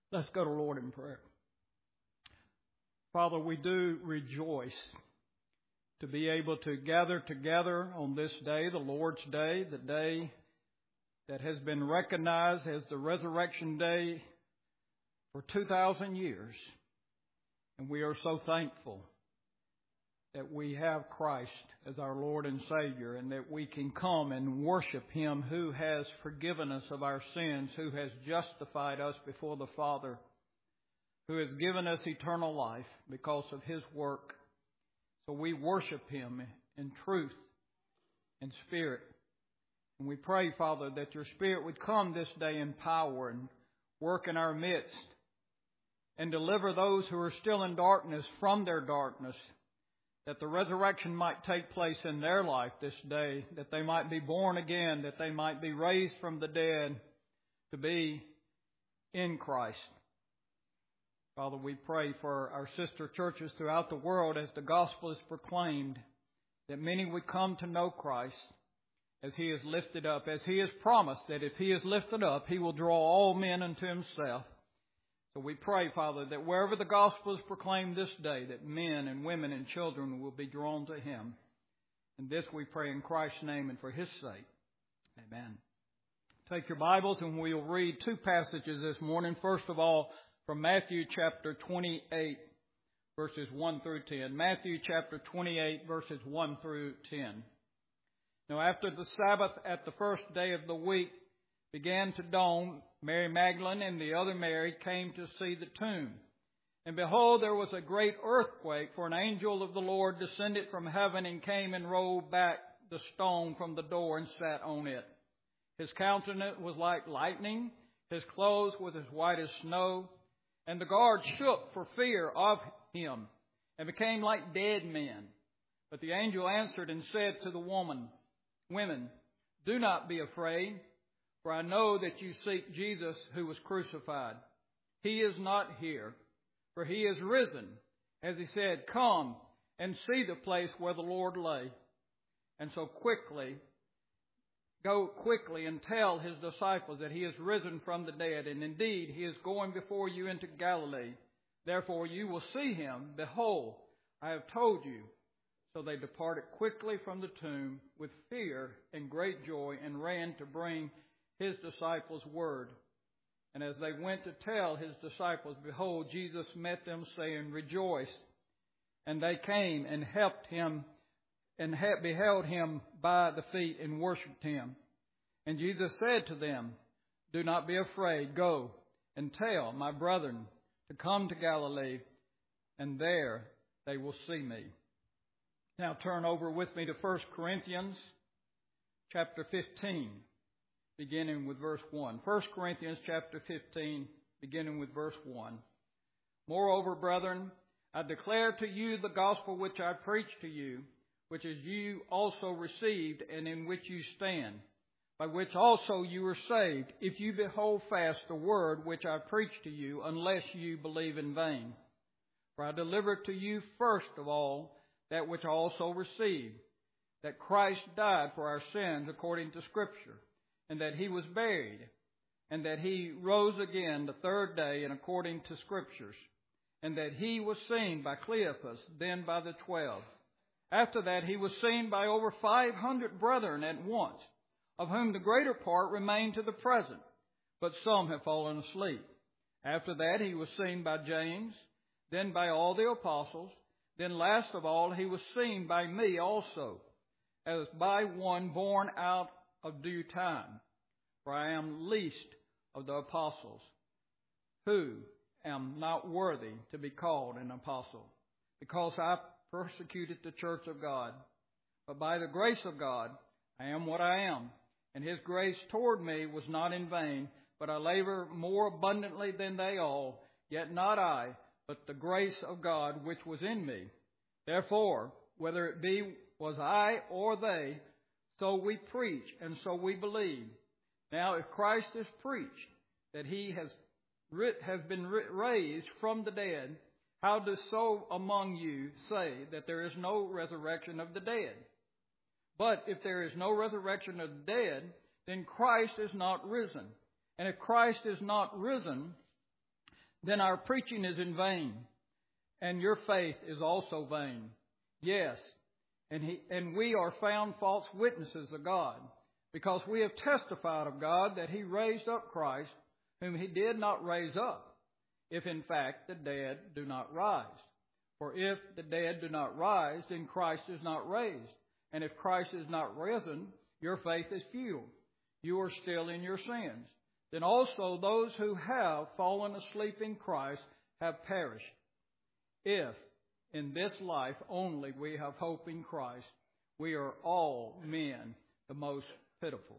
Let's go to the Lord in prayer. Father, we do rejoice to be able to gather together on this day, the Lord's Day, the day that has been recognized as the resurrection day for 2,000 years. And we are so thankful that we have Christ as our Lord and Savior, and that we can come and worship Him who has forgiven us of our sins, who has justified us before the Father, who has given us eternal life because of His work. So we worship Him in truth and spirit. And we pray, Father, that Your Spirit would come this day in power and work in our midst and deliver those who are still in darkness from their darkness, that the resurrection might take place in their life this day, that they might be born again, that they might be raised from the dead to be in Christ. Father, we pray for our sister churches throughout the world as the gospel is proclaimed, that many would come to know Christ as He is lifted up, as He has promised that if He is lifted up, He will draw all men unto Himself. So we pray, Father, that wherever the gospel is proclaimed this day, that men and women and children will be drawn to Him. And this we pray in Christ's name and for His sake. Amen. Take your Bibles and we'll read two passages this morning. First of all, from Matthew chapter 28, verses 1 through 10. Matthew chapter 28, verses 1 through 10. Now after the Sabbath at the first day of the week began to dawn, Mary Magdalene and the other Mary came to see the tomb. And behold, there was a great earthquake, for an angel of the Lord descended from heaven and came and rolled back the stone from the door and sat on it. His countenance was like lightning, his clothes was as white as snow, and the guards shook for fear of him and became like dead men. But the angel answered and said to the women, do not be afraid, for I know that you seek Jesus who was crucified. He is not here, for He is risen. As He said, come and see the place where the Lord lay. And so go quickly and tell His disciples that He is risen from the dead. And indeed, He is going before you into Galilee. Therefore you will see Him. Behold, I have told you. So they departed quickly from the tomb with fear and great joy and ran to bring His disciples word. And as they went to tell His disciples, behold, Jesus met them, saying, rejoice. And they came and helped Him and beheld Him by the feet and worshipped Him. And Jesus said to them, do not be afraid. Go and tell my brethren to come to Galilee, and there they will see me. Now turn over with me to 1 Corinthians chapter 15. Beginning with verse 1. 1 Corinthians chapter 15, beginning with verse 1. Moreover, brethren, I declare to you the gospel which I preached to you, which is you also received, and in which you stand, by which also you were saved, if you behold fast the word which I preached to you, unless you believe in vain. For I delivered to you first of all that which I also received, that Christ died for our sins according to Scripture, and that He was buried, and that He rose again the third day and according to Scriptures, and that He was seen by Cleopas, then by the 12. After that He was seen by over 500 brethren at once, of whom the greater part remain to the present, but some have fallen asleep. After that He was seen by James, then by all the apostles, then last of all He was seen by me also, as by one born out of due time. For I am least of the apostles, who am not worthy to be called an apostle, because I persecuted the church of God. But by the grace of God I am what I am, and His grace toward me was not in vain, but I labor more abundantly than they all, yet not I, but the grace of God which was in me. Therefore, whether it was I or they, so we preach, and so we believe. Now, if Christ is preached, that He has been raised from the dead, how does so among you say that there is no resurrection of the dead? But if there is no resurrection of the dead, then Christ is not risen. And if Christ is not risen, then our preaching is in vain, and your faith is also vain. Yes, and we are found false witnesses of God, because we have testified of God that He raised up Christ, whom He did not raise up, if in fact the dead do not rise. For if the dead do not rise, then Christ is not raised. And if Christ is not risen, your faith is futile. You are still in your sins. Then also those who have fallen asleep in Christ have perished. If in this life only we have hope in Christ, we are all men the most pitiful.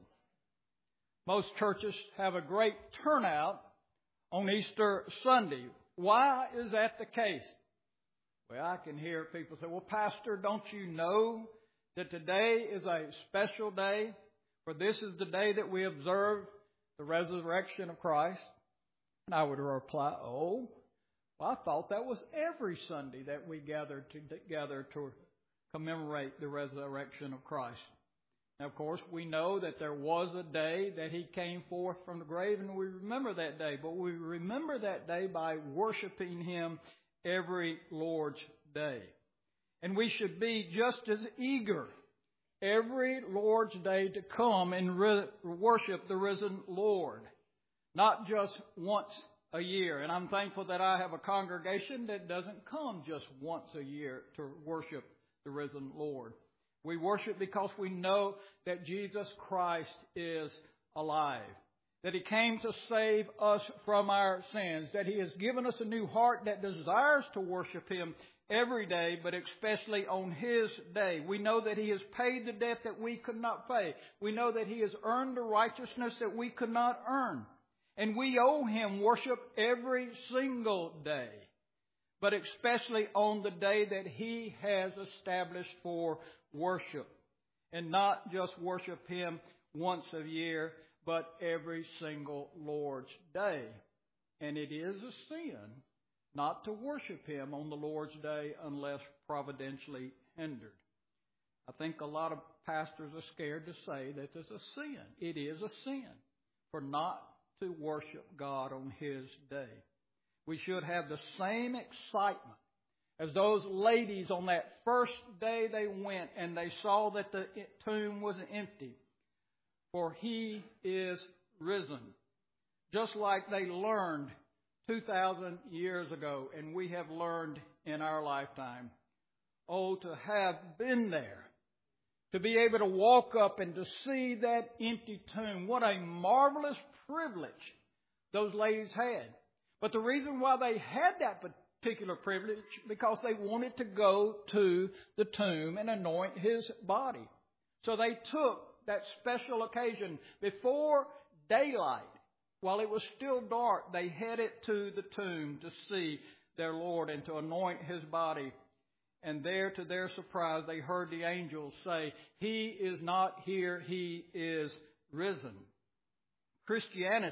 Most churches have a great turnout on Easter Sunday. Why is that the case? Well, I can hear people say, well, Pastor, don't you know that today is a special day? For this is the day that we observe the resurrection of Christ. And I would reply, well, I thought that was every Sunday that we gathered together to commemorate the resurrection of Christ. Now, of course, we know that there was a day that He came forth from the grave, and we remember that day. But we remember that day by worshiping Him every Lord's Day. And we should be just as eager every Lord's Day to come and worship the risen Lord, not just once a year. And I'm thankful that I have a congregation that doesn't come just once a year to worship the risen Lord. We worship because we know that Jesus Christ is alive, that He came to save us from our sins, that He has given us a new heart that desires to worship Him every day, but especially on His day. We know that He has paid the debt that we could not pay. We know that He has earned the righteousness that we could not earn. And we owe Him worship every single day, but especially on the day that He has established for worship. And not just worship Him once a year, but every single Lord's Day. And it is a sin not to worship Him on the Lord's Day unless providentially hindered. I think a lot of pastors are scared to say that it's a sin. It is a sin for not to worship God on His day. We should have the same excitement as those ladies on that first day they went and they saw that the tomb was empty. For He is risen. Just like they learned 2,000 years ago, and we have learned in our lifetime. Oh, to have been there, to be able to walk up and to see that empty tomb. What a marvelous privilege those ladies had. But the reason why they had that particular privilege, because they wanted to go to the tomb and anoint His body. So they took that special occasion before daylight. While it was still dark, they headed to the tomb to see their Lord and to anoint His body. And there, to their surprise, they heard the angels say, He is not here, He is risen. Christianity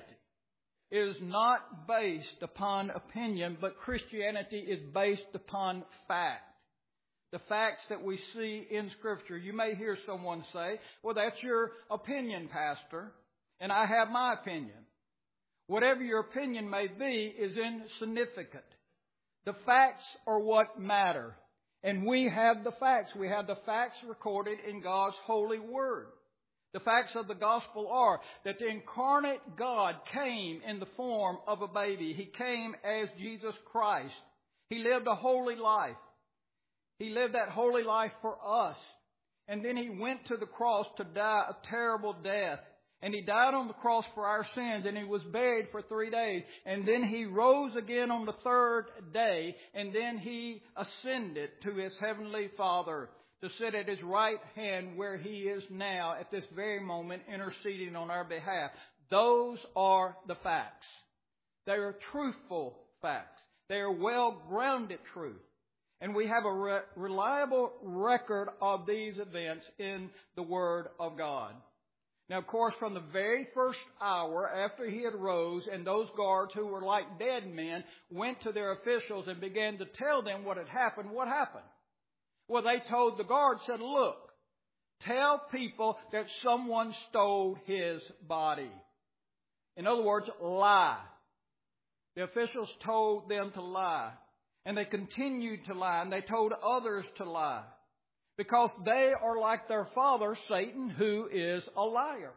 is not based upon opinion, but Christianity is based upon fact. The facts that we see in Scripture. You may hear someone say, well, that's your opinion, Pastor, and I have my opinion. Whatever your opinion may be is insignificant. The facts are what matter. And we have the facts. We have the facts recorded in God's holy word. The facts of the gospel are that the incarnate God came in the form of a baby. He came as Jesus Christ. He lived a holy life. He lived that holy life for us. And then He went to the cross to die a terrible death. And He died on the cross for our sins, and He was buried for 3 days. And then He rose again on the third day, and then He ascended to His heavenly Father to sit at His right hand where He is now at this very moment interceding on our behalf. Those are the facts. They are truthful facts. They are well-grounded truth. And we have a reliable record of these events in the Word of God. Now, of course, from the very first hour after He had rose, and those guards who were like dead men went to their officials and began to tell them what had happened, what happened? Well, they told the guards, said, look, tell people that someone stole His body. In other words, lie. The officials told them to lie, and they continued to lie, and they told others to lie, because they are like their father, Satan, who is a liar.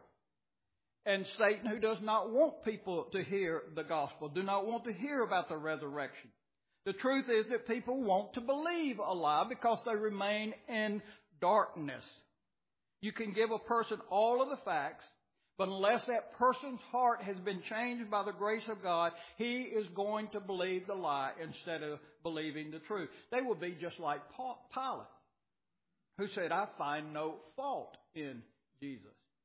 And Satan, who does not want people to hear the gospel, do not want to hear about the resurrection. The truth is that people want to believe a lie because they remain in darkness. You can give a person all of the facts, but unless that person's heart has been changed by the grace of God, he is going to believe the lie instead of believing the truth. They will be just like Pilate, who said, I find no fault in Jesus.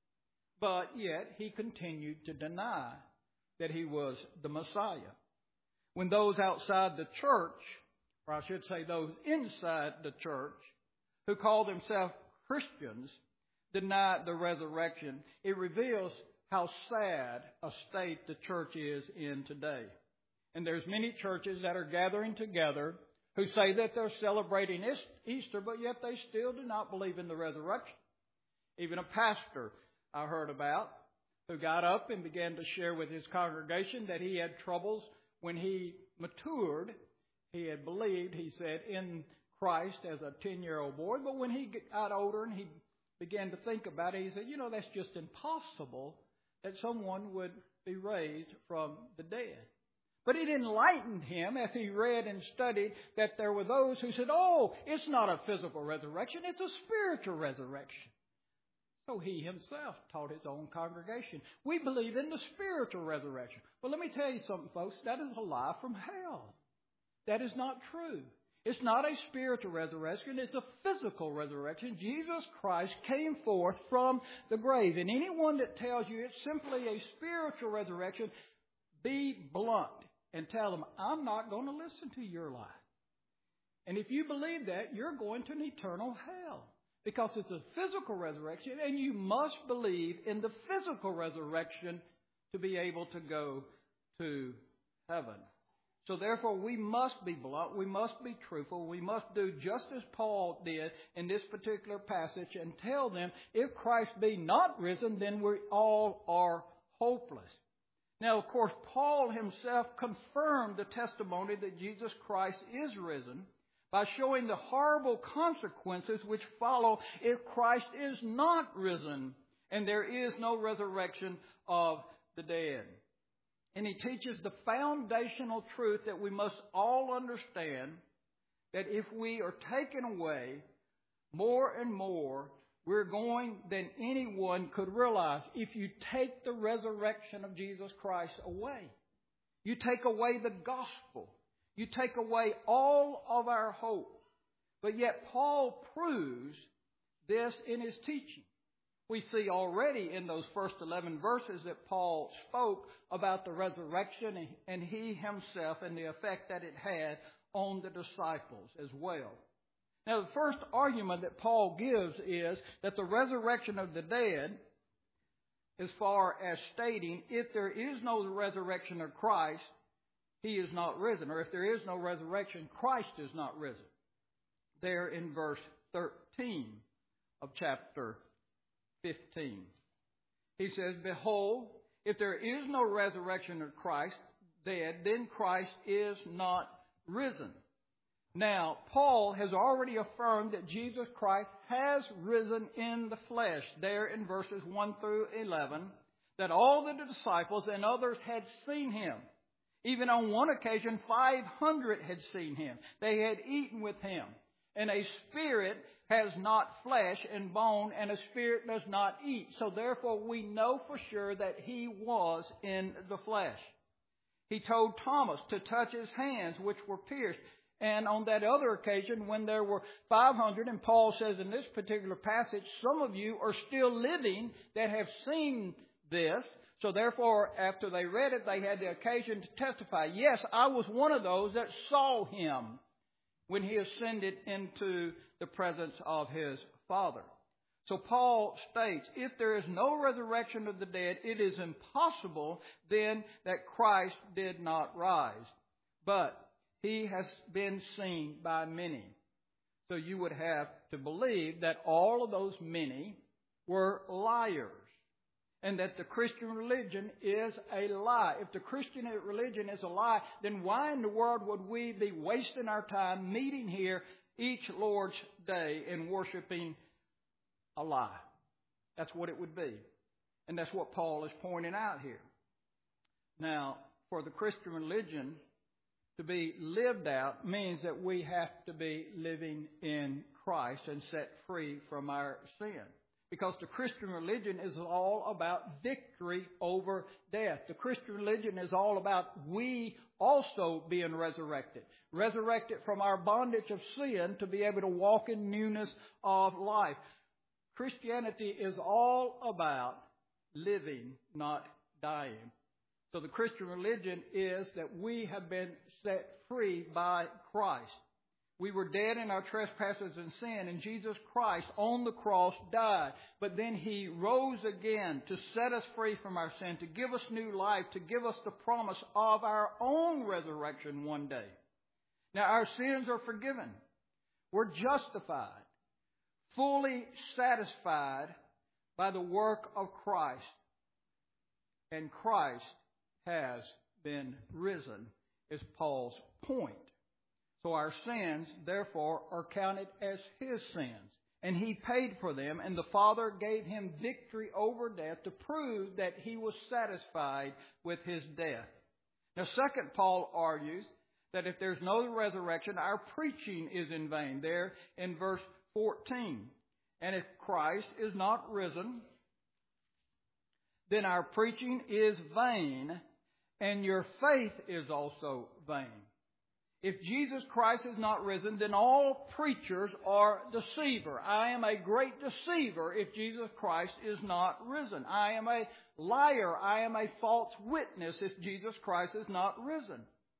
But yet he continued to deny that he was the Messiah. When those outside the church, or I should say those inside the church, who call themselves Christians, deny the resurrection, it reveals how sad a state the church is in today. And there's many churches that are gathering together who say that they're celebrating Easter, but yet they still do not believe in the resurrection. Even a pastor I heard about who got up and began to share with his congregation that he had troubles when he matured. He had believed, he said, in Christ as a 10-year-old boy, but when he got older and he began to think about it, he said, that's just impossible that someone would be raised from the dead. But it enlightened him as he read and studied that there were those who said, it's not a physical resurrection, it's a spiritual resurrection. So he himself taught his own congregation, we believe in the spiritual resurrection. Well, let me tell you something, folks, that is a lie from hell. That is not true. It's not a spiritual resurrection, it's a physical resurrection. Jesus Christ came forth from the grave. And anyone that tells you it's simply a spiritual resurrection, be blunt and tell them, I'm not going to listen to your lie. And if you believe that, you're going to an eternal hell. Because it's a physical resurrection, and you must believe in the physical resurrection to be able to go to heaven. So therefore, we must be blunt, we must be truthful, we must do just as Paul did in this particular passage and tell them, if Christ be not risen, then we all are hopeless. Now, of course, Paul himself confirmed the testimony that Jesus Christ is risen by showing the horrible consequences which follow if Christ is not risen and there is no resurrection of the dead. And he teaches the foundational truth that we must all understand, that if we are taken away more and more, we're going than anyone could realize. If you take the resurrection of Jesus Christ away, you take away the gospel. You take away all of our hope. But yet Paul proves this in his teaching. We see already in those first 11 verses that Paul spoke about the resurrection and he himself and the effect that it had on the disciples as well. Now, the first argument that Paul gives is that the resurrection of the dead, as far as stating, if there is no resurrection of Christ, he is not risen. Or if there is no resurrection, Christ is not risen. There in verse 13 of chapter 15. He says, behold, if there is no resurrection of Christ dead, then Christ is not risen. Now, Paul has already affirmed that Jesus Christ has risen in the flesh. There in verses 1 through 11, that all the disciples and others had seen him. Even on one occasion, 500 had seen him. They had eaten with him. And a spirit has not flesh and bone, and a spirit does not eat. So therefore, we know for sure that he was in the flesh. He told Thomas to touch his hands, which were pierced. And on that other occasion, when there were 500, and Paul says in this particular passage, some of you are still living that have seen this. So therefore, after they read it, they had the occasion to testify, yes, I was one of those that saw him when he ascended into the presence of his Father. So Paul states, if there is no resurrection of the dead, it is impossible then that Christ did not rise. But he has been seen by many. So you would have to believe that all of those many were liars. and that the Christian religion is a lie. If the Christian religion is a lie, then why in the world would we be wasting our time meeting here each Lord's Day and worshiping a lie? That's what it would be. And that's what Paul is pointing out here. Now, for the Christian religion to be lived out means that we have to be living in Christ and set free from our sin. Because the Christian religion is all about victory over death. The Christian religion is all about we also being resurrected. Resurrected from our bondage of sin to be able to walk in newness of life. Christianity is all about living, not dying. So the Christian religion is that we have been set free by Christ. We were dead in our trespasses and sin, and Jesus Christ on the cross died. But then He rose again to set us free from our sin, to give us new life, to give us the promise of our own resurrection one day. Now our sins are forgiven. We're justified, fully satisfied by the work of Christ. And Christ has been risen, is Paul's point. So our sins, therefore, are counted as His sins. And He paid for them, and the Father gave Him victory over death to prove that He was satisfied with His death. Now, second, Paul argues that if there's no resurrection, our preaching is in vain. There in verse 14. And if Christ is not risen, then our preaching is vain, and your faith is also vain. If Jesus Christ is not risen, then all preachers are deceiver. I am a great deceiver if Jesus Christ is not risen. I am a liar. I am a false witness if Jesus Christ is not risen.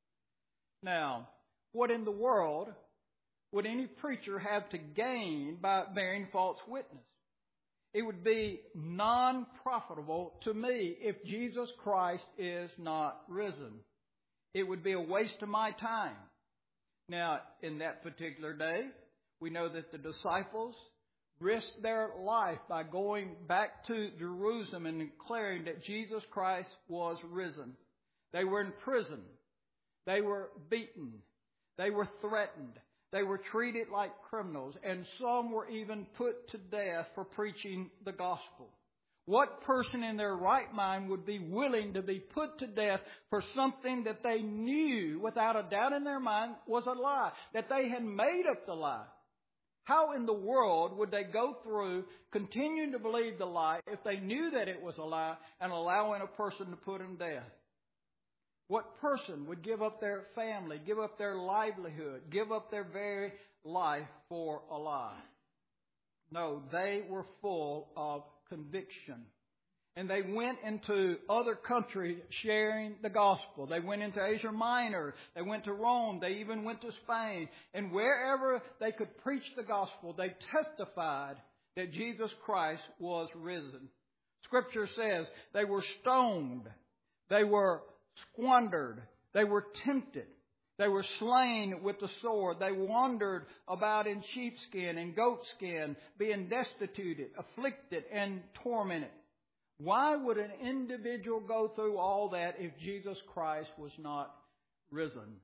Now, what in the world would any preacher have to gain by bearing false witness? It would be non-profitable to me if Jesus Christ is not risen. It would be a waste of my time. Now, in that particular day, we know that the disciples risked their life by going back to Jerusalem and declaring that Jesus Christ was risen. They were in prison. They were beaten. They were threatened. They were treated like criminals, and some were even put to death for preaching the gospel. What person in their right mind would be willing to be put to death for something that they knew without a doubt in their mind was a lie, that they had made up the lie? How in the world would they go through continuing to believe the lie if they knew that it was a lie and allowing a person to put them to death? What person would give up their family, give up their livelihood, give up their very life for a lie? No, they were full of conviction. And they went into other countries sharing the gospel. They went into Asia Minor. They went to Rome. They even went to Spain. And wherever they could preach the gospel, they testified that Jesus Christ was risen. Scripture says they were stoned. They were squandered. They were tempted. They were slain with the sword. They wandered about in sheepskin and goatskin, being destituted, afflicted, and tormented. Why would an individual go through all that if Jesus Christ was not risen?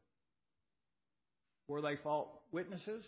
Were they false witnesses?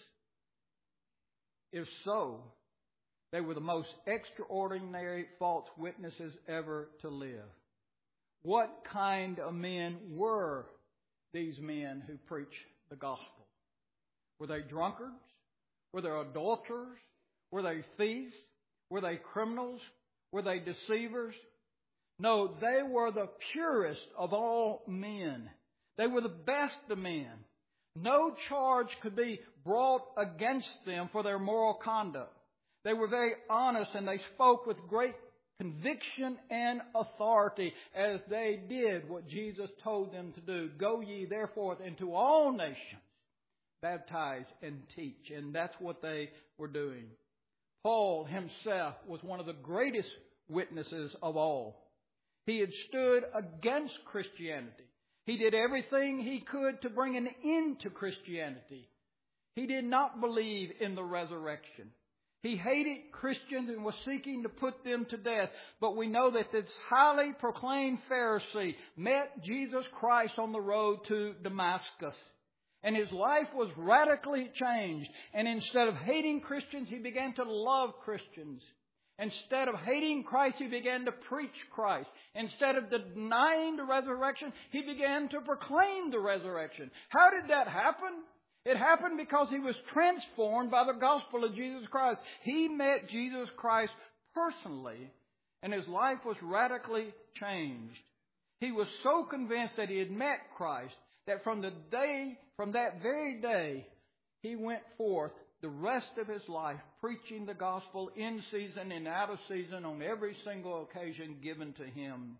If so, they were the most extraordinary false witnesses ever to live. What kind of men were these men who preach the gospel? Were they drunkards? Were they adulterers? Were they thieves? Were they criminals? Were they deceivers? No, they were the purest of all men. They were the best of men. No charge could be brought against them for their moral conduct. They were very honest, and they spoke with great conviction and authority as they did what Jesus told them to do. Go ye therefore into all nations, baptize and teach. And that's what they were doing. Paul himself was one of the greatest witnesses of all. He had stood against Christianity. He did everything he could to bring an end to Christianity. He did not believe in the resurrection. He hated Christians and was seeking to put them to death. But we know that this highly proclaimed Pharisee met Jesus Christ on the road to Damascus. And his life was radically changed. And instead of hating Christians, he began to love Christians. Instead of hating Christ, he began to preach Christ. Instead of denying the resurrection, he began to proclaim the resurrection. How did that happen? It happened because he was transformed by the gospel of Jesus Christ. He met Jesus Christ personally, and his life was radically changed. He was so convinced that he had met Christ that from that very day, he went forth the rest of his life preaching the gospel in season and out of season on every single occasion given to him.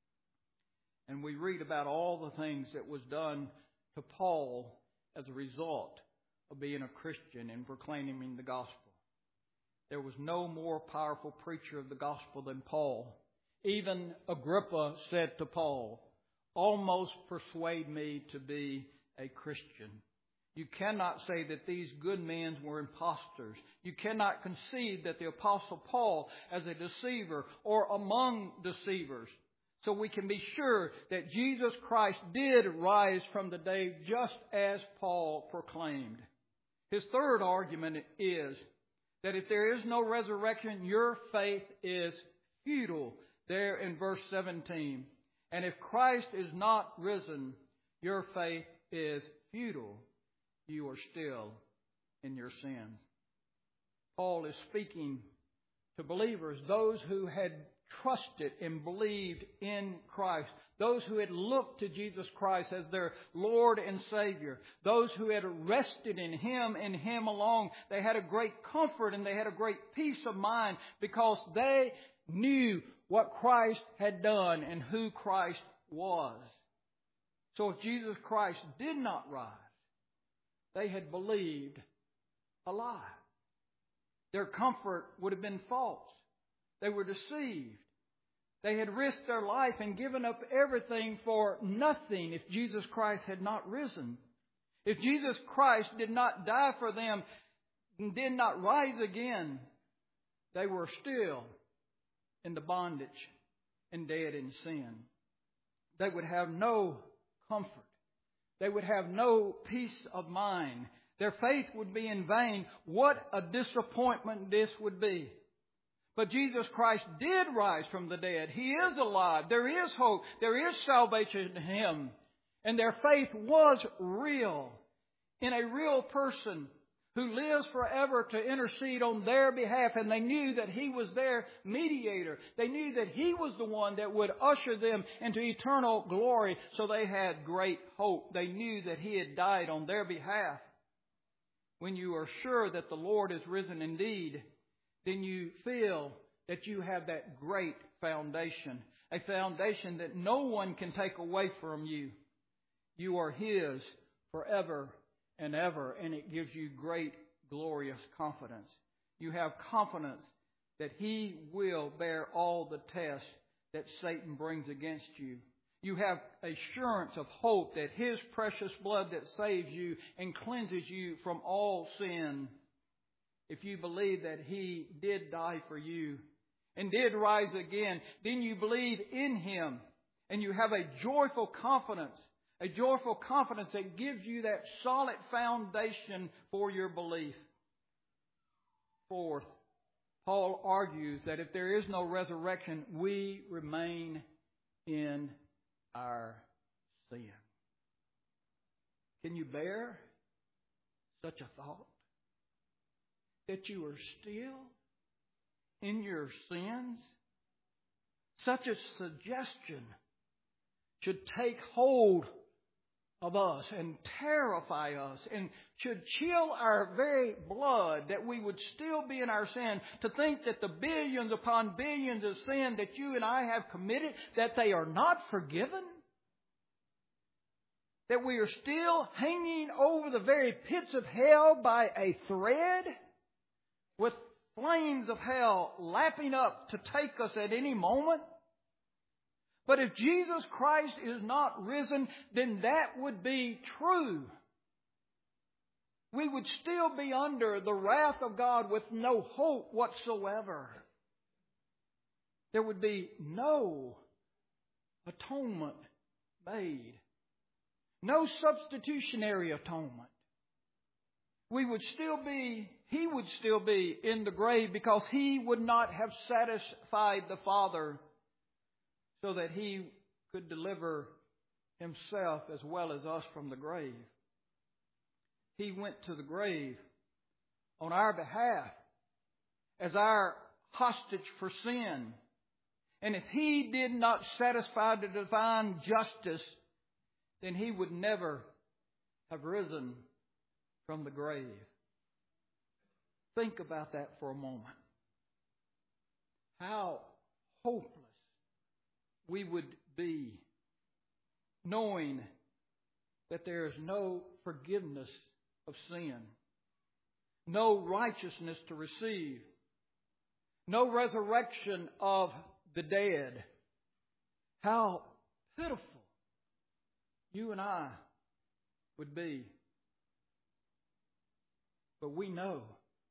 And we read about all the things that was done to Paul as a result of being a Christian and proclaiming the gospel. There was no more powerful preacher of the gospel than Paul. Even Agrippa said to Paul, "Almost persuade me to be a Christian." You cannot say that these good men were impostors. You cannot concede that the Apostle Paul as a deceiver or among deceivers. So we can be sure that Jesus Christ did rise from the dead just as Paul proclaimed. His third argument is that if there is no resurrection, your faith is futile. There in verse 17. And if Christ is not risen, your faith is futile. You are still in your sins. Paul is speaking to believers, those who had trusted and believed in Christ, those who had looked to Jesus Christ as their Lord and Savior, those who had rested in Him and Him alone. They had a great comfort and they had a great peace of mind because they knew what Christ had done and who Christ was. So if Jesus Christ did not rise, they had believed a lie. Their comfort would have been false. They were deceived. They had risked their life and given up everything for nothing if Jesus Christ had not risen. If Jesus Christ did not die for them and did not rise again, they were still in the bondage and dead in sin. They would have no comfort. They would have no peace of mind. Their faith would be in vain. What a disappointment this would be. But Jesus Christ did rise from the dead. He is alive. There is hope. There is salvation in Him. And their faith was real. In a real person who lives forever to intercede on their behalf. And they knew that He was their mediator. They knew that He was the one that would usher them into eternal glory. So they had great hope. They knew that He had died on their behalf. When you are sure that the Lord is risen indeed, then you feel that you have that great foundation. A foundation that no one can take away from you. You are His forever and ever, and it gives you great, glorious confidence. You have confidence that He will bear all the tests that Satan brings against you. You have assurance of hope that His precious blood that saves you and cleanses you from all sin. If you believe that He did die for you and did rise again, then you believe in Him and you have a joyful confidence that gives you that solid foundation for your belief. Fourth, Paul argues that if there is no resurrection, we remain in our sin. Can you bear such a thought? That you are still in your sins? Such a suggestion should take hold of us and terrify us and should chill our very blood that we would still be in our sin. To think that the billions upon billions of sin that you and I have committed, that they are not forgiven. That we are still hanging over the very pits of hell by a thread, with flames of hell lapping up to take us at any moment. But if Jesus Christ is not risen, then that would be true. we would still be under the wrath of God with no hope whatsoever. There would be no atonement made. No substitutionary atonement. He would still be in the grave because He would not have satisfied the Father so that He could deliver Himself as well as us from the grave. He went to the grave on our behalf as our hostage for sin. And if He did not satisfy the divine justice, then He would never have risen from the grave. Think about that for a moment. How hopeless we would be knowing that there is no forgiveness of sin, no righteousness to receive, no resurrection of the dead. How pitiful you and I would be. But we know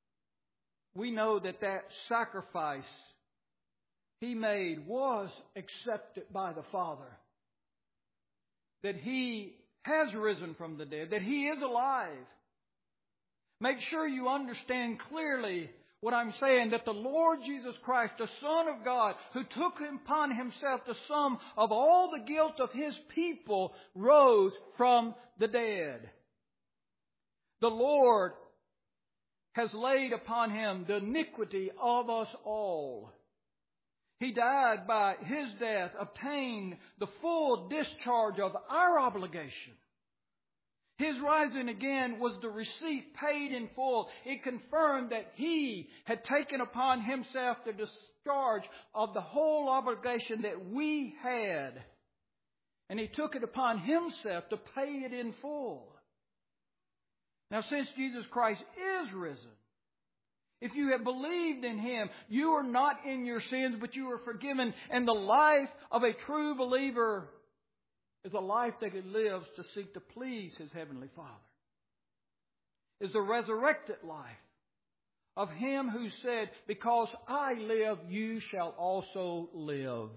that sacrifice He made was accepted by the Father. That He has risen from the dead, that He is alive. Make sure you understand clearly what I'm saying, that the Lord Jesus Christ, the Son of God, who took upon Himself the sum of all the guilt of His people, rose from the dead. The Lord has laid upon Him the iniquity of us all. He died by His death, obtained the full discharge of our obligation. His rising again was the receipt paid in full. It confirmed that He had taken upon Himself the discharge of the whole obligation that we had. And He took it upon Himself to pay it in full. Now, since Jesus Christ is risen, if you have believed in Him, you are not in your sins, but you are forgiven. And the life of a true believer is a life that he lives to seek to please his Heavenly Father. Is the resurrected life of Him who said, "Because I live, you shall also live."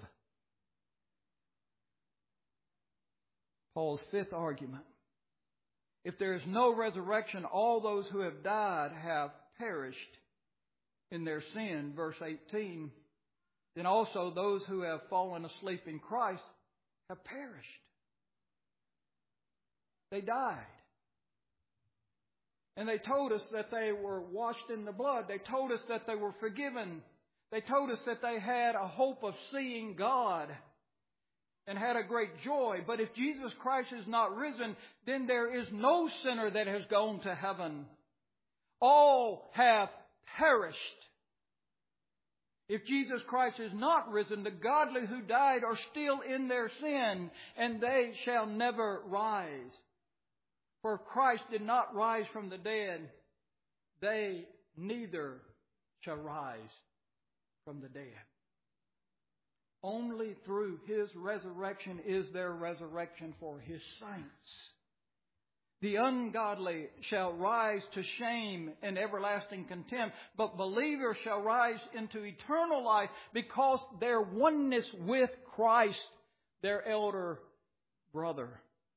Paul's fifth argument. If there is no resurrection, all those who have died have perished in their sin, verse 18, then also those who have fallen asleep in Christ have perished. They died. And they told us that they were washed in the blood. They told us that they were forgiven. They told us that they had a hope of seeing God and had a great joy. But if Jesus Christ is not risen, then there is no sinner that has gone to heaven. All have perished. If Jesus Christ is not risen, the godly who died are still in their sin, and they shall never rise. For if Christ did not rise from the dead, they neither shall rise from the dead. Only through His resurrection is there resurrection for His saints. The ungodly shall rise to shame and everlasting contempt, but believers shall rise into eternal life because their oneness with Christ, their elder brother.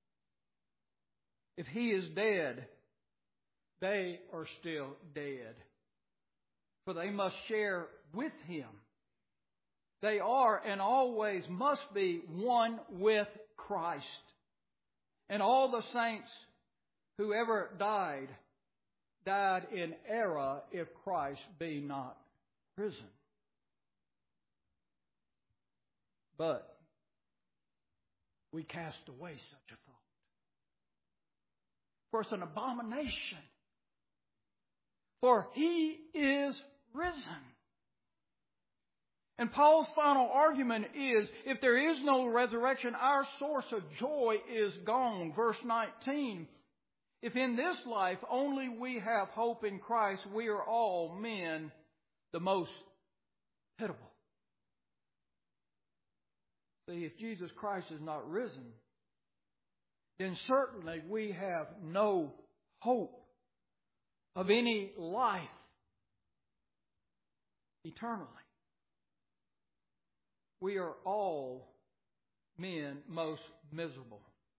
If He is dead, they are still dead, for they must share with Him. They are and always must be one with Christ. And all the saints who ever died in error if Christ be not risen. But we cast away such a thought. For it's an abomination. For He is risen. And Paul's final argument is, if there is no resurrection, our source of joy is gone. Verse 19. If in this life only we have hope in Christ, we are all men the most pitiable. See, if Jesus Christ is not risen, then certainly we have no hope of any life eternally. We are all men most miserable.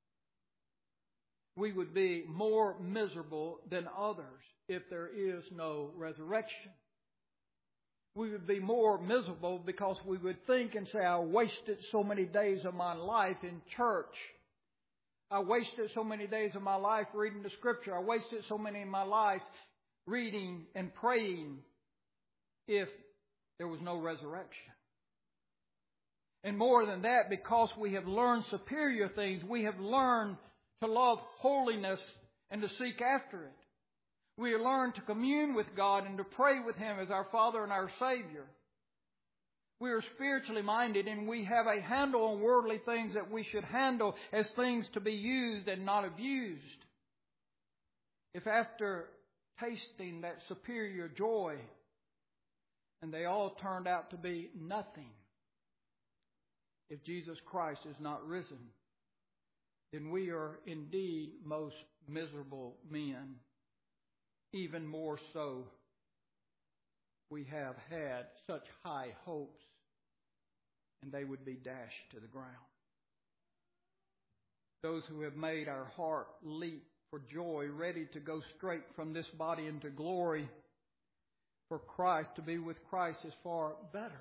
We would be more miserable than others if there is no resurrection. We would be more miserable because we would think and say, I wasted so many days of my life in church. I wasted so many days of my life reading the Scripture. I wasted so many of my life reading and praying if there was no resurrection. And more than that, because we have learned superior things, we have learned to love holiness and to seek after it. We have learned to commune with God and to pray with Him as our Father and our Savior. We are spiritually minded and we have a handle on worldly things that we should handle as things to be used and not abused. If after tasting that superior joy, and they all turned out to be nothing, if Jesus Christ is not risen, then we are indeed most miserable men. Even more so, we have had such high hopes, and they would be dashed to the ground. Those who have made our heart leap for joy, ready to go straight from this body into glory for Christ, to be with Christ, is far better.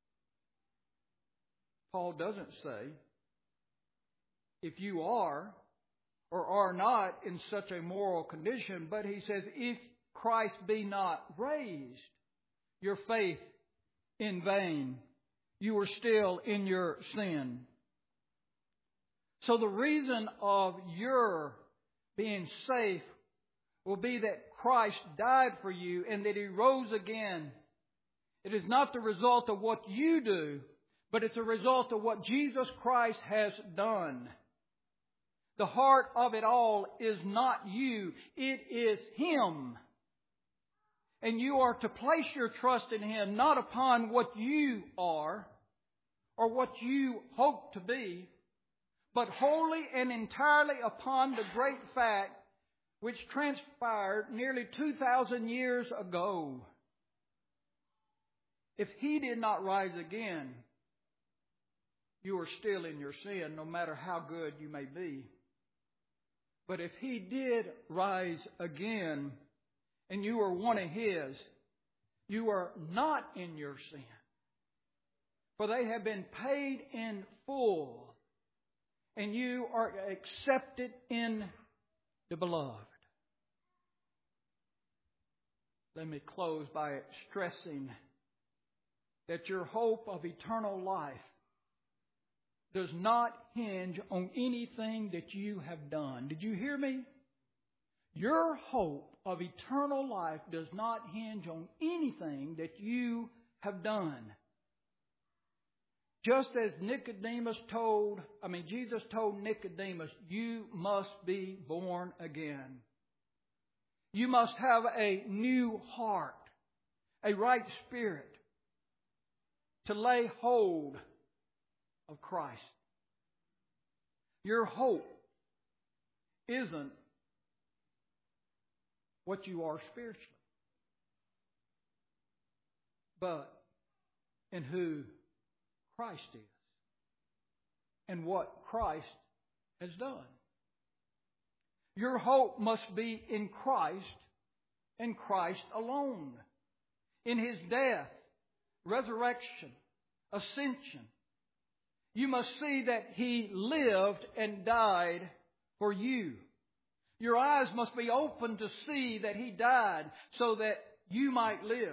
Paul doesn't say, if you are or are not in such a moral condition, but he says, if Christ be not raised, your faith in vain. You are still in your sin. So the reason of your being safe will be that Christ died for you and that He rose again. It is not the result of what you do, but it's a result of what Jesus Christ has done. The heart of it all is not you, it is Him. And you are to place your trust in Him, not upon what you are or what you hope to be, but wholly and entirely upon the great fact which transpired nearly 2,000 years ago. If He did not rise again, you are still in your sin, no matter how good you may be. But if He did rise again, and you are one of His, you are not in your sin. For they have been paid in full, and you are accepted in the Beloved. Let me close by stressing that your hope of eternal life does not hinge on anything that you have done. Did you hear me? Your hope of eternal life does not hinge on anything that you have done. Just as Jesus told Nicodemus, you must be born again. You must have a new heart, a right spirit, to lay hold of Christ. Your hope isn't what you are spiritually, but in who Christ is and what Christ has done. Your hope must be in Christ and Christ alone. In His death, resurrection, ascension. You must see that He lived and died for you. Your eyes must be open to see that He died so that you might live.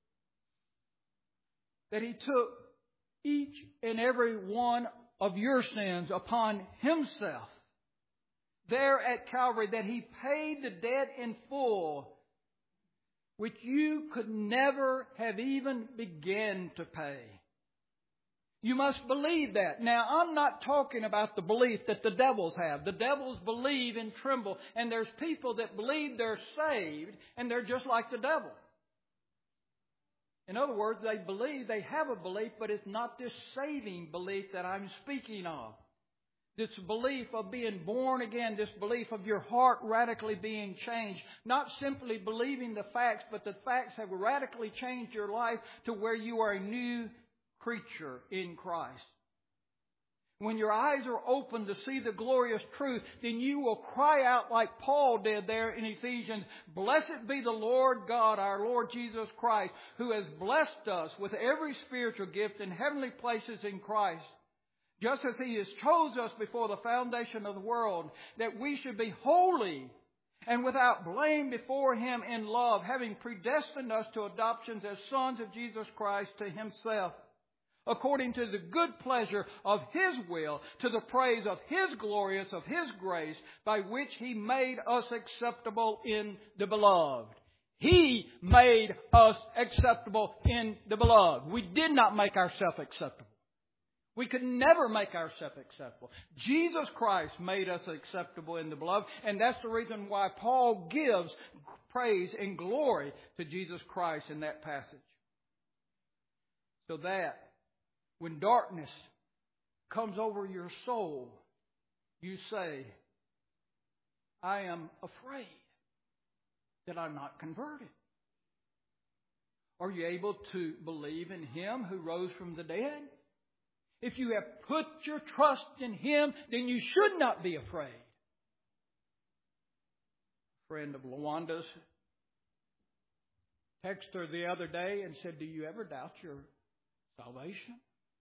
That He took each and every one of your sins upon Himself there at Calvary, that He paid the debt in full, which you could never have even begun to pay. You must believe that. Now, I'm not talking about the belief that the devils have. The devils believe and tremble, and there's people that believe they're saved, and they're just like the devil. In other words, they believe they have a belief, but it's not this saving belief that I'm speaking of. This belief of being born again, this belief of your heart radically being changed. Not simply believing the facts, but the facts have radically changed your life to where you are a new creature in Christ. When your eyes are open to see the glorious truth, then you will cry out like Paul did there in Ephesians, "Blessed be the Lord God, our Lord Jesus Christ, who has blessed us with every spiritual gift in heavenly places in Christ, just as He has chose us before the foundation of the world, that we should be holy and without blame before Him in love, having predestined us to adoptions as sons of Jesus Christ to Himself, according to the good pleasure of His will, to the praise of His glorious, of His grace, by which He made us acceptable in the Beloved." He made us acceptable in the Beloved. We did not make ourselves acceptable. We could never make ourselves acceptable. Jesus Christ made us acceptable in the Beloved, and that's the reason why Paul gives praise and glory to Jesus Christ in that passage. So that when darkness comes over your soul, you say, "I am afraid that I'm not converted." Are you able to believe in Him who rose from the dead? If you have put your trust in Him, then you should not be afraid. A friend of Lawanda's texted her the other day and said, "Do you ever doubt your salvation?"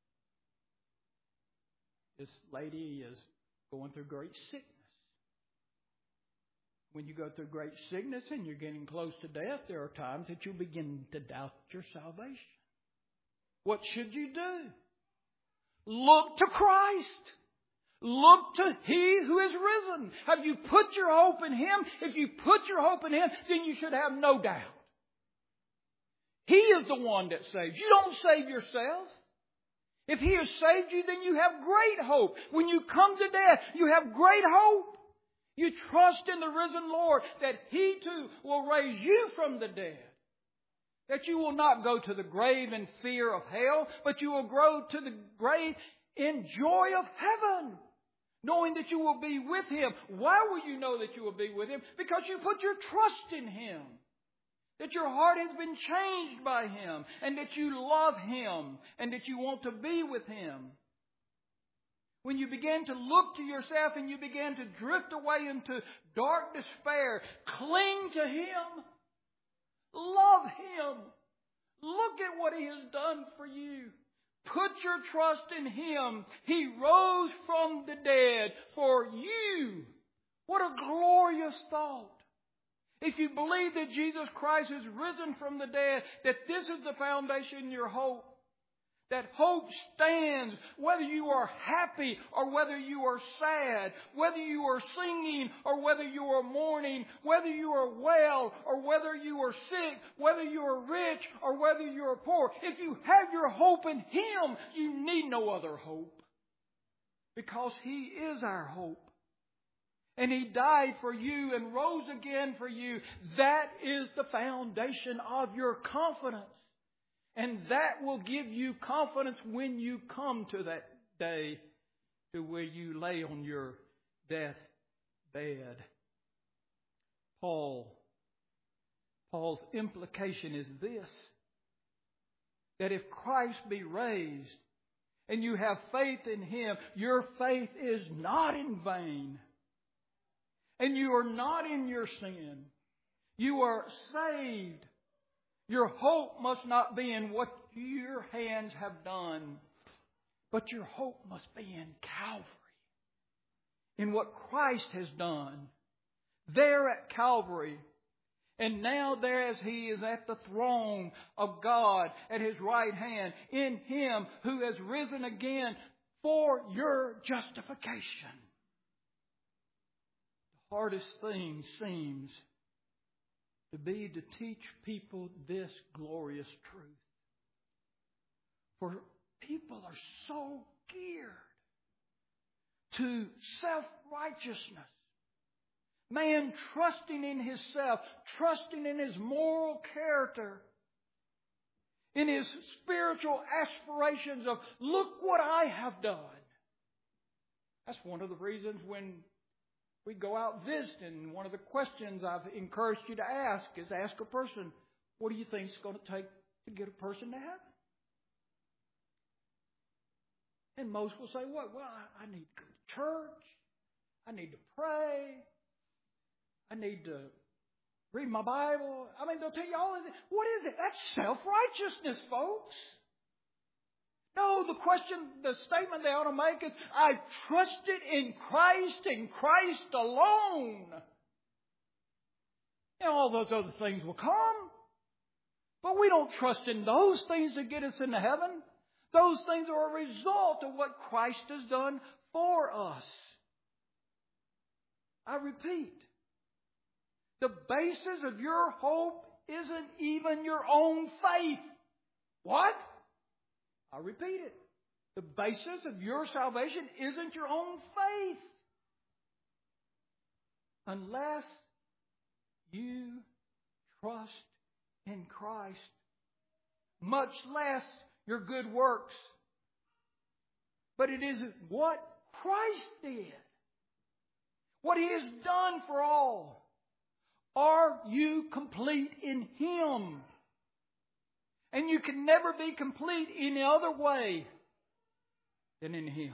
This lady is going through great sickness. When you go through great sickness and you're getting close to death, there are times that you begin to doubt your salvation. What should you do? Look to Christ. Look to He who is risen. Have you put your hope in Him? If you put your hope in Him, then you should have no doubt. He is the one that saves. You don't save yourself. If He has saved you, then you have great hope. When you come to death, you have great hope. You trust in the risen Lord that He too will raise you from the dead. That you will not go to the grave in fear of hell, but you will go to the grave in joy of heaven, knowing that you will be with Him. Why will you know that you will be with Him? Because you put your trust in Him. That your heart has been changed by Him, and that you love Him, and that you want to be with Him. When you begin to look to yourself and you begin to drift away into dark despair, cling to Him. Love Him. Look at what He has done for you. Put your trust in Him. He rose from the dead for you. What a glorious thought. If you believe that Jesus Christ is risen from the dead, that this is the foundation of your hope. That hope stands whether you are happy or whether you are sad, whether you are singing or whether you are mourning, whether you are well or whether you are sick, whether you are rich or whether you are poor. If you have your hope in Him, you need no other hope. Because He is our hope. And He died for you and rose again for you. That is the foundation of your confidence. And that will give you confidence when you come to that day to where you lay on your death bed. Paul's implication is this: that if Christ be raised and you have faith in Him, your faith is not in vain. And you are not in your sin. You are saved. Your hope must not be in what your hands have done, but your hope must be in Calvary, in what Christ has done there at Calvary. And now there as He is at the throne of God at His right hand, in Him who has risen again for your justification. The hardest thing seems to be to teach people this glorious truth. For people are so geared to self-righteousness. Man trusting in himself, trusting in his moral character, in his spiritual aspirations of, look what I have done. That's one of the reasons when we go out visiting, one of the questions I've encouraged you to ask is ask a person, what do you think it's going to take to get a person to heaven? And most will say, what? Well, I need to go to church. I need to pray. I need to read my Bible. I mean, they'll tell you all of this. What is it? That's self-righteousness, folks. No, the statement they ought to make is, I trusted in Christ and Christ alone. And all those other things will come. But we don't trust in those things to get us into heaven. Those things are a result of what Christ has done for us. I repeat, the basis of your hope isn't even your own faith. What? I repeat it. The basis of your salvation isn't your own faith. Unless you trust in Christ. Much less your good works. But it isn't what Christ did. What He has done for all. Are you complete in Him? And you can never be complete any other way than in Him.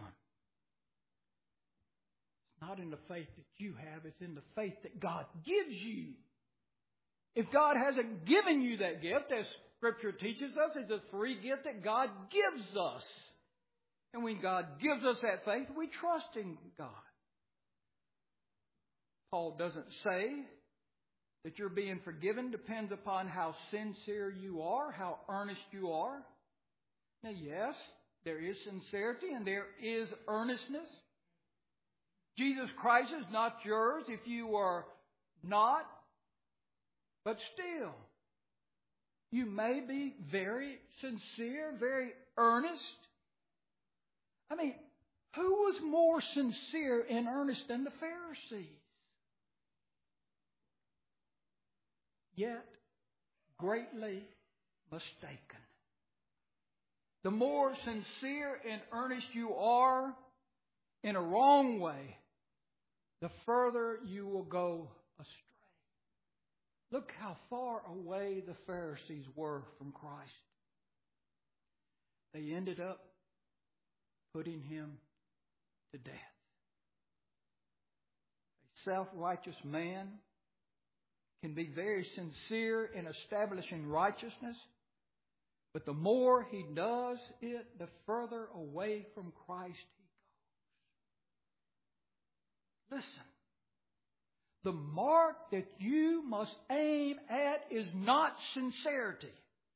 It's not in the faith that you have, it's in the faith that God gives you. If God hasn't given you that gift, as Scripture teaches us, it's a free gift that God gives us. And when God gives us that faith, we trust in God. Paul doesn't say that your being forgiven depends upon how sincere you are, how earnest you are. Now, yes, there is sincerity and there is earnestness. Jesus Christ is not yours if you are not, but still, you may be very sincere, very earnest. I mean, who was more sincere and earnest than the Pharisees? Yet greatly mistaken. The more sincere and earnest you are in a wrong way, the further you will go astray. Look how far away the Pharisees were from Christ. They ended up putting Him to death. A self-righteous man can be very sincere in establishing righteousness, but the more he does it, the further away from Christ he goes. Listen, the mark that you must aim at is not sincerity.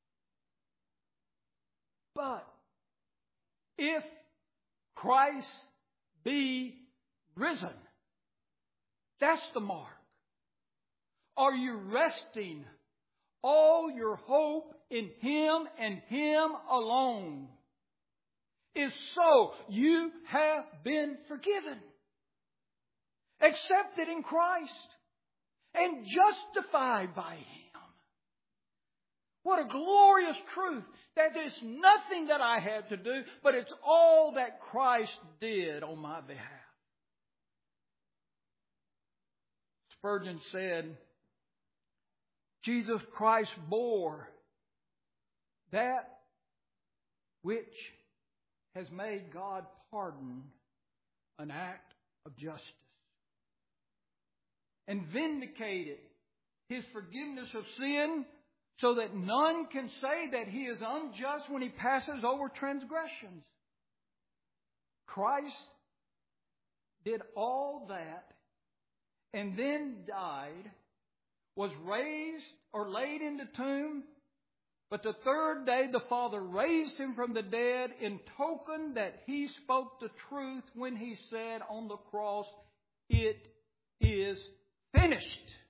But if Christ be risen, that's the mark. Are you resting all your hope in Him and Him alone? If so, you have been forgiven, accepted in Christ, and justified by Him. What a glorious truth that there's nothing that I had to do, but it's all that Christ did on my behalf. Spurgeon said, Jesus Christ bore that which has made God pardon an act of justice and vindicated His forgiveness of sin so that none can say that He is unjust when He passes over transgressions. Christ did all that and then died, was raised or laid in the tomb, but the third day the Father raised Him from the dead in token that He spoke the truth when He said on the cross, it is finished.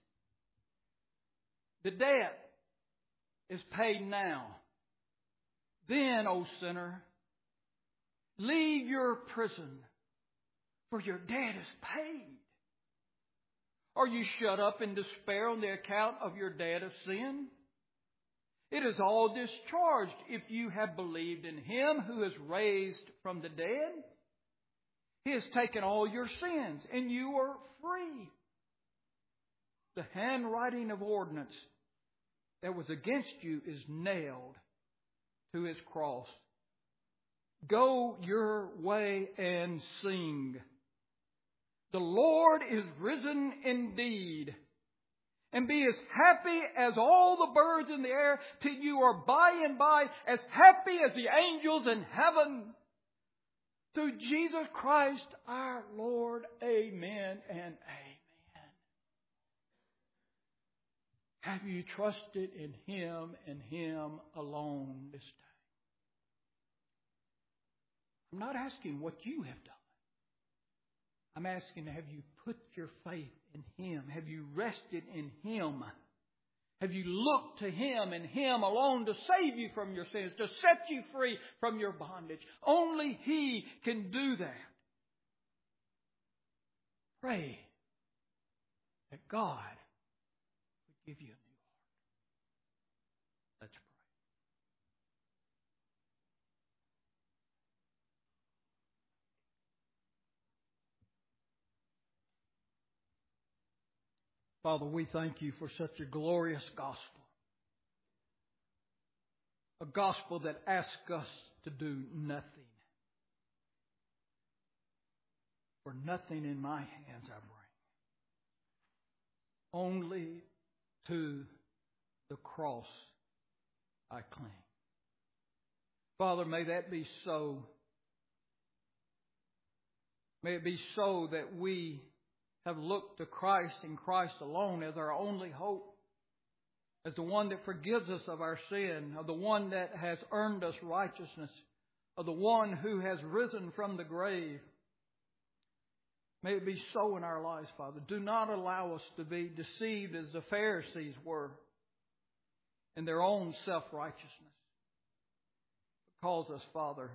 The debt is paid now. Then, O sinner, leave your prison, for your debt is paid. Are you shut up in despair on the account of your debt of sin? It is all discharged if you have believed in Him who is raised from the dead. He has taken all your sins, and you are free. The handwriting of ordinance that was against you is nailed to His cross. Go your way and sing. The Lord is risen indeed. And be as happy as all the birds in the air, till you are by and by as happy as the angels in heaven. Through Jesus Christ our Lord. Amen and amen. Have you trusted in Him and Him alone this day? I'm not asking what you have done. I'm asking, have you put your faith in Him? Have you rested in Him? Have you looked to Him and Him alone to save you from your sins, to set you free from your bondage? Only He can do that. Pray that God would give you a new heart. Let's pray. Father, we thank You for such a glorious gospel. A gospel that asks us to do nothing. For nothing in my hands I bring. Only to the cross I cling. Father, may that be so. May it be so that we have looked to Christ and Christ alone as our only hope, as the one that forgives us of our sin, of the one that has earned us righteousness, of the one who has risen from the grave. May it be so in our lives, Father. Do not allow us to be deceived as the Pharisees were in their own self-righteousness. Cause us, Father,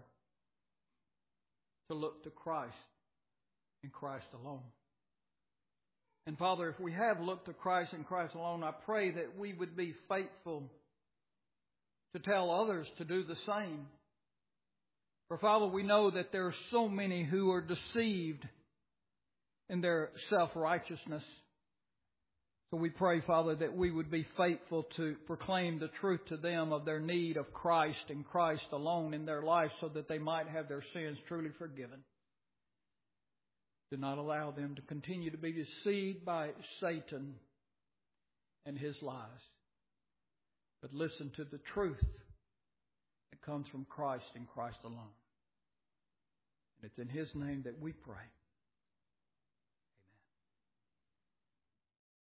to look to Christ and Christ alone. And Father, if we have looked to Christ and Christ alone, I pray that we would be faithful to tell others to do the same. For Father, we know that there are so many who are deceived in their self-righteousness. So we pray, Father, that we would be faithful to proclaim the truth to them of their need of Christ and Christ alone in their life, so that they might have their sins truly forgiven. Do not allow them to continue to be deceived by Satan and his lies. But listen to the truth that comes from Christ and Christ alone. And it's in His name that we pray.